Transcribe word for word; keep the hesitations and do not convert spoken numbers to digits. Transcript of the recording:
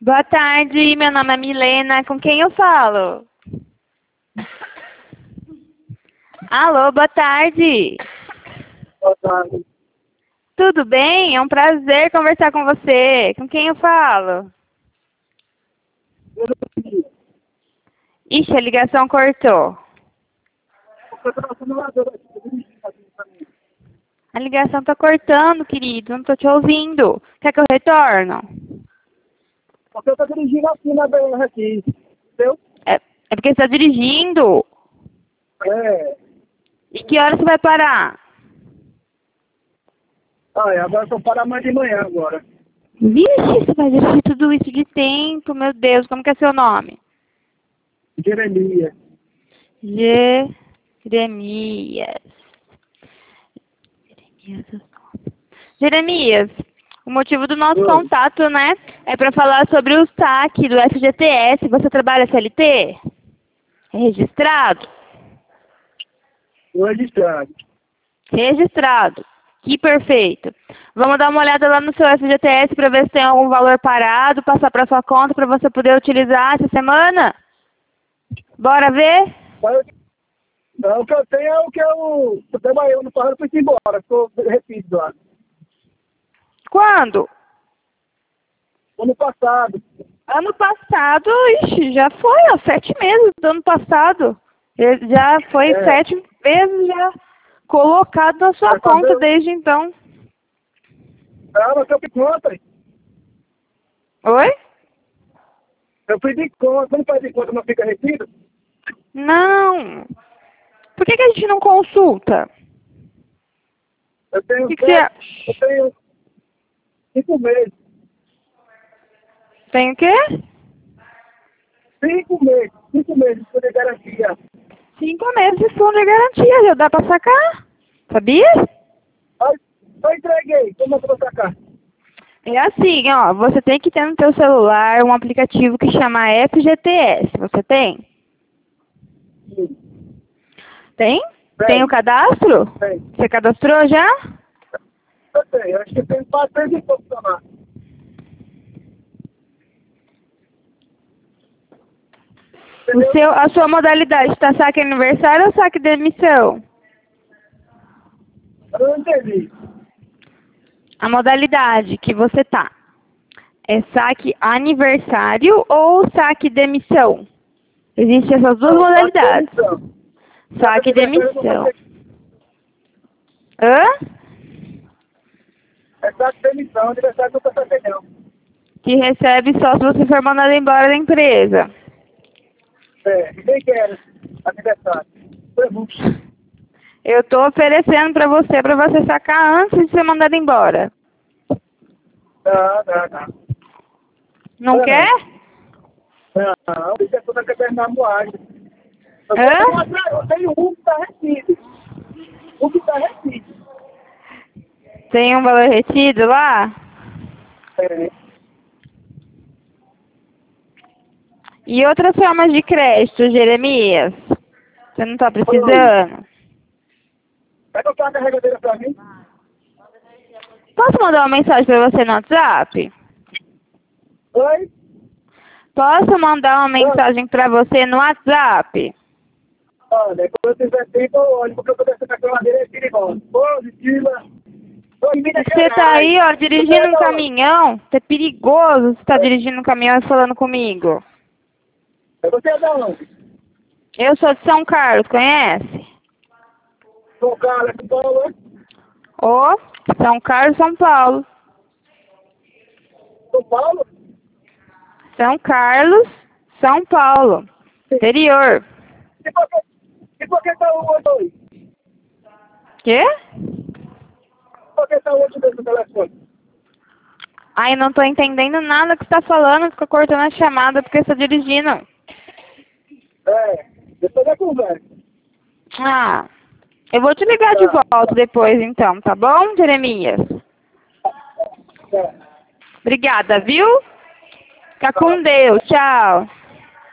Boa tarde, meu nome é Milena, com quem eu falo? Alô, boa tarde. Boa tarde. Tudo bem? É um prazer conversar com você. Com quem eu falo? Ixi, a ligação cortou. A ligação tá cortando, querido. Não tô te ouvindo. Quer que eu retorno? Porque eu estou dirigindo aqui na B R aqui. Entendeu? É, é porque você tá dirigindo. É. E que hora você vai parar? Ah, é, agora eu só para amanhã de manhã agora. Vixe, você vai dirigir tudo isso de tempo, meu Deus. Como que é seu nome? Jeremias. Jeremias. Jeremias. Jeremias, o motivo do nosso Oi. contato, né, é para falar sobre o saque do F G T S. Você trabalha C L T? É registrado? Estou registrado. Registrado. Que perfeito. Vamos dar uma olhada lá no seu F G T S para ver se tem algum valor parado, passar para sua conta para você poder utilizar essa semana? Bora ver? Mas, não, o que eu tenho é o que eu, eu trabalhei no passado e fui embora. Estou repetido lá. Quando? Ano passado. Ano passado, ixi, já foi, ó, sete meses do ano passado. Ele já foi É. sete meses já colocado na sua Vai conta fazer? desde então. Ah, mas eu fui de conta. Oi? Eu fui de conta. Quando faz de conta não fica retido? Não. Por que, que a gente não consulta? Eu tenho O que, que sete, você... eu tenho cinco meses. Tem o quê? Cinco meses. Cinco meses de poder garantia. Cinco meses de fundo de garantia, já dá pra sacar. Sabia? Aí, eu entreguei. Como é que eu vou sacar? É assim, ó, você tem que ter no teu celular um aplicativo que chama F G T S. Você tem? Sim. Tem? Tem. Tem o cadastro? Tem. Você cadastrou já? Eu tenho. Acho que tem quatrocentos e pouco tomar. O seu, a sua modalidade está saque aniversário ou saque de emissão? Eu não entendi. A modalidade que você tá é saque aniversário ou saque de emissão? Existem essas duas Não, modalidades. demissão. Saque de emissão. Hã? É saque de demissão, aniversário do Catarina. Que recebe só se você for mandado embora da empresa. É, ninguém quer aniversário. Foi muito. Eu tô oferecendo pra você, pra você sacar antes de ser mandado embora. Não, não, não. Não Não, quer? Não, não. Isso é toda a caderna moagem. Eu Hã? tenho, uma- eu tenho um que está retido. Um que está retido. Tem um valor retido lá? É. E outras formas de crédito, Jeremias? Você não tá Oi. precisando? Pega a carregadeira para mim. Posso mandar uma mensagem pra você no WhatsApp? Oi? Posso mandar uma mensagem pra você no WhatsApp? Olha, quando eu tiver tempo, eu olho, porque eu tô descendo a camadeira é perigosa. Positiva. Tô em Minas Você tá Gerais. aí, ó, dirigindo um Você é caminhão. É perigoso você tá da onde? dirigindo um caminhão e falando comigo. É. Você é da onde? Eu sou de São Carlos, conhece? São Carlos, São Paulo, é? Ô, São Carlos, São Paulo. São Paulo? São Carlos, São Paulo. Sim. Interior. E por que, e por que tá o outro aí? Quê? Por que tá o outro dentro do telefone? Ai, não tô entendendo nada que você tá falando. Fica cortando a chamada porque você tá dirigindo. É, depois da conversa. Ah, eu vou te ligar de Tá, volta depois então, tá bom, Jeremias? tá. Obrigada, viu? Fica com Deus. Tchau.